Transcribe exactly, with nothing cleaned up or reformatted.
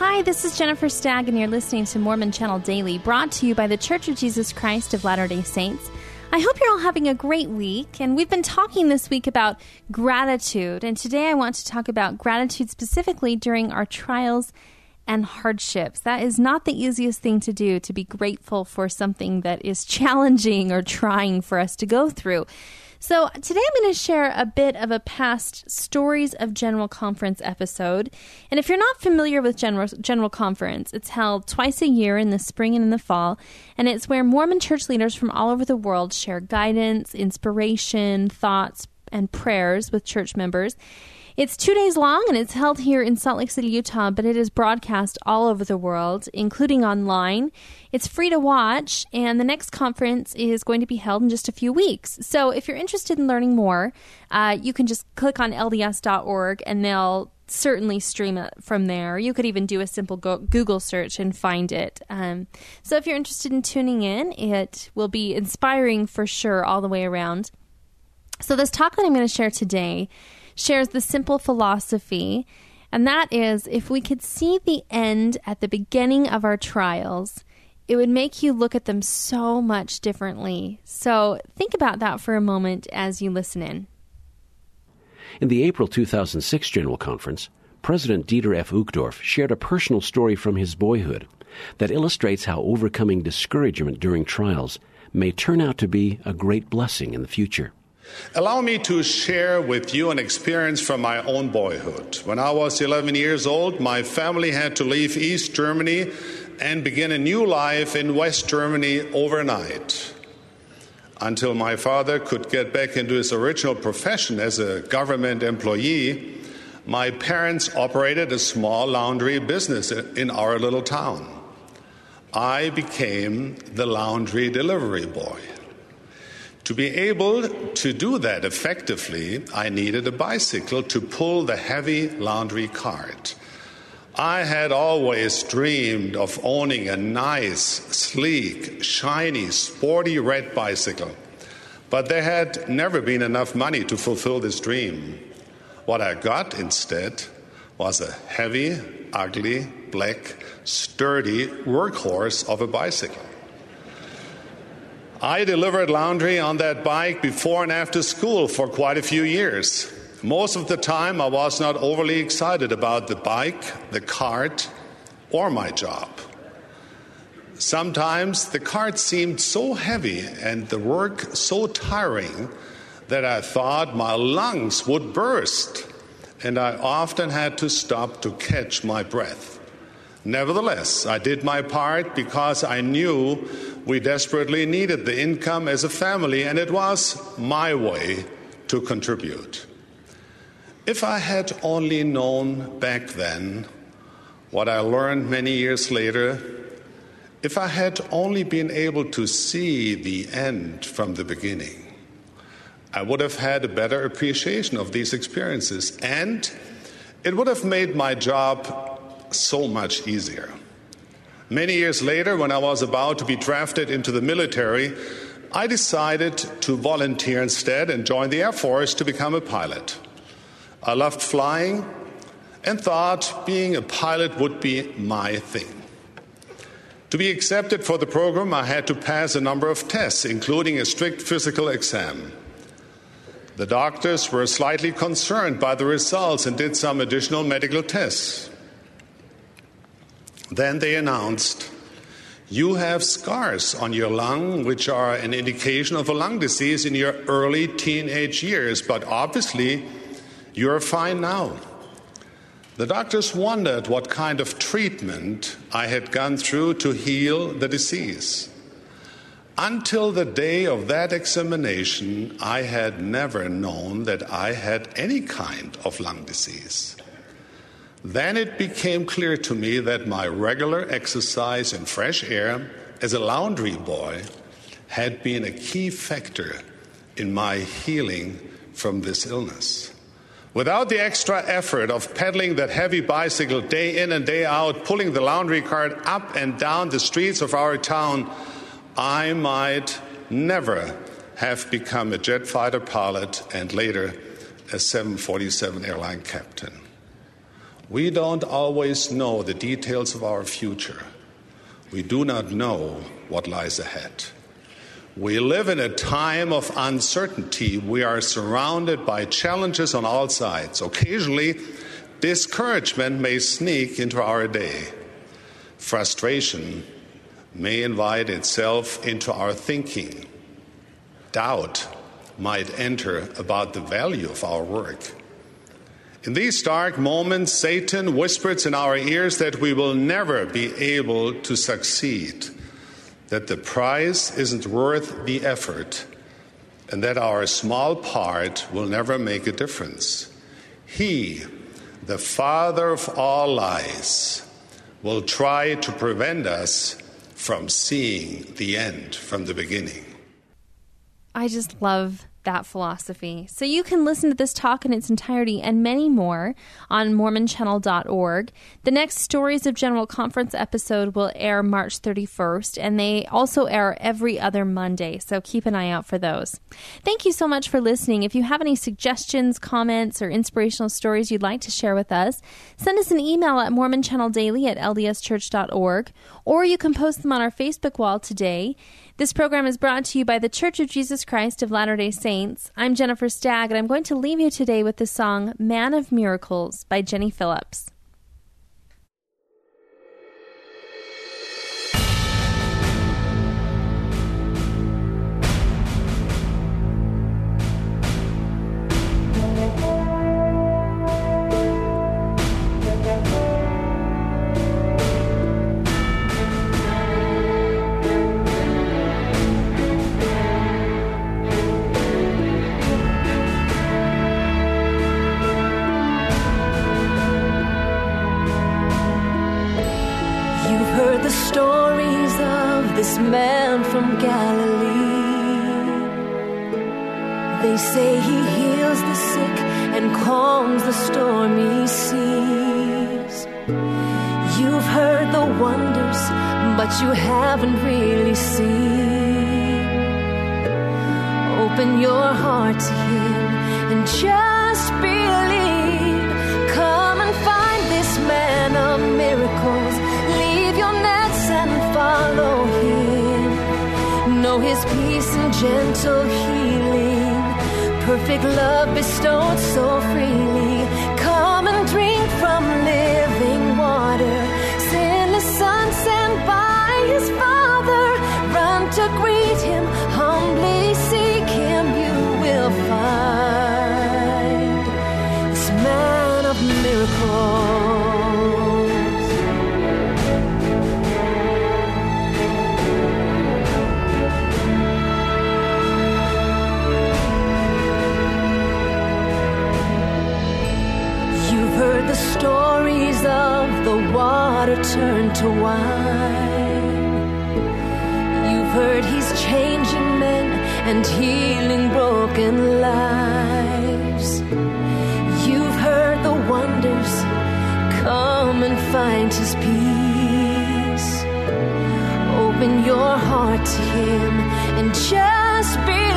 Hi, this is Jennifer Stagg, and you're listening to Mormon Channel Daily, brought to you by The Church of Jesus Christ of Latter-day Saints. I hope you're all having a great week, and we've been talking this week about gratitude, and today I want to talk about gratitude specifically during our trials and hardships. That is not the easiest thing to do, to be grateful for something that is challenging or trying for us to go through. So today I'm going to share a bit of a past Stories of General Conference episode. And if you're not familiar with General, General Conference, it's held twice a year in the spring and in the fall. And it's where Mormon church leaders from all over the world share guidance, inspiration, thoughts, and prayers with church members. It's two days long, and it's held here in Salt Lake City, Utah, but it is broadcast all over the world, including online. It's free to watch, and the next conference is going to be held in just a few weeks. So if you're interested in learning more, uh, you can just click on L D S dot org, and they'll certainly stream it from there. You could even do a simple go- Google search and find it. Um, so if you're interested in tuning in, it will be inspiring for sure all the way around. So this talk that I'm going to share today shares the simple philosophy, and that is, if we could see the end at the beginning of our trials, it would make you look at them so much differently. So think about that for a moment as you listen in. In the April two thousand six General Conference, President Dieter F. Uchtdorf shared a personal story from his boyhood that illustrates how overcoming discouragement during trials may turn out to be a great blessing in the future. Allow me to share with you an experience from my own boyhood. When I was eleven years old, my family had to leave East Germany and begin a new life in West Germany overnight. Until my father could get back into his original profession as a government employee, my parents operated a small laundry business in our little town. I became the laundry delivery boy. To be able to do that effectively, I needed a bicycle to pull the heavy laundry cart. I had always dreamed of owning a nice, sleek, shiny, sporty red bicycle, but there had never been enough money to fulfill this dream. What I got instead was a heavy, ugly, black, sturdy workhorse of a bicycle. I delivered laundry on that bike before and after school for quite a few years. Most of the time, I was not overly excited about the bike, the cart, or my job. Sometimes the cart seemed so heavy and the work so tiring that I thought my lungs would burst, and I often had to stop to catch my breath. Nevertheless, I did my part because I knew we desperately needed the income as a family, and it was my way to contribute. If I had only known back then what I learned many years later, if I had only been able to see the end from the beginning, I would have had a better appreciation of these experiences, and it would have made my job so much easier. Many years later, when I was about to be drafted into the military, I decided to volunteer instead and join the Air Force to become a pilot. I loved flying and thought being a pilot would be my thing. To be accepted for the program, I had to pass a number of tests, including a strict physical exam. The doctors were slightly concerned by the results and did some additional medical tests. Then they announced, "You have scars on your lung, which are an indication of a lung disease in your early teenage years, but obviously you're fine now." The doctors wondered what kind of treatment I had gone through to heal the disease. Until the day of that examination, I had never known that I had any kind of lung disease. Then it became clear to me that my regular exercise and fresh air as a laundry boy had been a key factor in my healing from this illness. Without the extra effort of pedaling that heavy bicycle day in and day out, pulling the laundry cart up and down the streets of our town, I might never have become a jet fighter pilot and later a seven forty-seven airline captain. We don't always know the details of our future. We do not know what lies ahead. We live in a time of uncertainty. We are surrounded by challenges on all sides. Occasionally, discouragement may sneak into our day. Frustration may invite itself into our thinking. Doubt might enter about the value of our work. In these dark moments, Satan whispers in our ears that we will never be able to succeed, that the prize isn't worth the effort, and that our small part will never make a difference. He, the father of all lies, will try to prevent us from seeing the end from the beginning. I just love that philosophy. So you can listen to this talk in its entirety and many more on mormon channel dot org. The next Stories of General Conference episode will air March thirty-first, and they also air every other Monday, so keep an eye out for those. Thank you so much for listening. If you have any suggestions, comments, or inspirational stories you'd like to share with us, send us an email at mormon channel daily at l d s church dot org, or you can post them on our Facebook wall today. This program is brought to you by the Church of Jesus Christ of Latter-day Saints. I'm Jennifer Stagg, and I'm going to leave you today with the song Man of Miracles by Jenny Phillips. Stories of this man from Galilee. They say he heals the sick and calms the stormy seas. You've heard the wonders, but you haven't really seen. Open your heart to him and just believe. Come and find this man of miracles. Leave your nets and follow him. Know his peace and gentle healing, perfect love bestowed so freely. Come and drink from living water, sinless Son sent by his Father. Run to greet him, humbly seek him, you will find this man of miracles. Heard the stories of the water turned to wine. You've heard he's changing men and healing broken lives. You've heard the wonders. Come and find his peace. Open your heart to him and just be